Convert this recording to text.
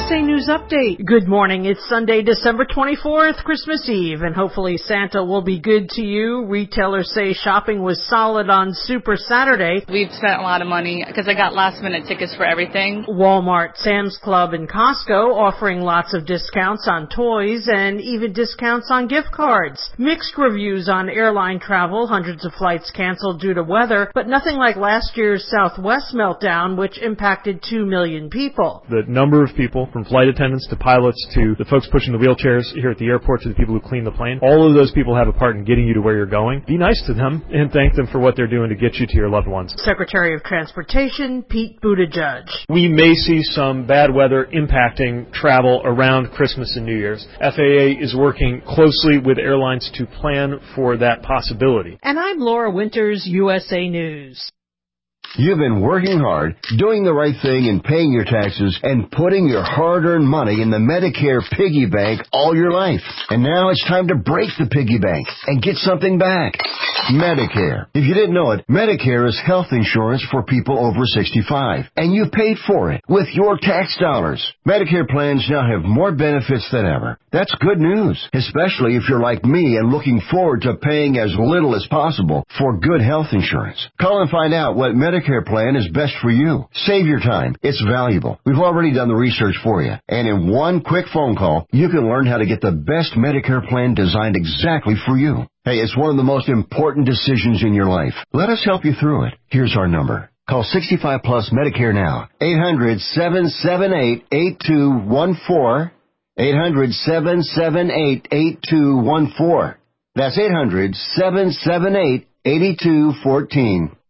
USA News Update. Good morning. It's Sunday, December 24th, Christmas Eve, and hopefully Santa will be good to you. Retailers say shopping was solid on Super Saturday. We've spent a lot of money because I got last-minute tickets for everything. Walmart, Sam's Club, and Costco offering lots of discounts on toys and even discounts on gift cards. Mixed reviews on airline travel. Hundreds of flights canceled due to weather, but nothing like last year's Southwest meltdown, which impacted 2 million people. The number of people, from flight attendants to pilots to the folks pushing the wheelchairs here at the airport to the people who clean the plane, all of those people have a part in getting you to where you're going. Be nice to them and thank them for what they're doing to get you to your loved ones. Secretary of Transportation Pete Buttigieg. We may see some bad weather impacting travel around Christmas and New Year's. FAA is working closely with airlines to plan for that possibility. And I'm Laura Winters, USA News. You've been working hard, doing the right thing and paying your taxes and putting your hard-earned money in the Medicare piggy bank all your life. And now it's time to break the piggy bank and get something back. Medicare. If you didn't know it, Medicare is health insurance for people over 65. And you paid for it with your tax dollars. Medicare plans now have more benefits than ever. That's good news, especially if you're like me and looking forward to paying as little as possible for good health insurance. Call and find out what Medicare plan is best for you. Save your time. It's valuable. We've already done the research for you. And in one quick phone call, you can learn how to get the best Medicare plan designed exactly for you. Hey, it's one of the most important decisions in your life. Let us help you through it. Here's our number. Call 65 Plus Medicare now. 800-778-8214. 800-778-8214. That's 800-778-8214.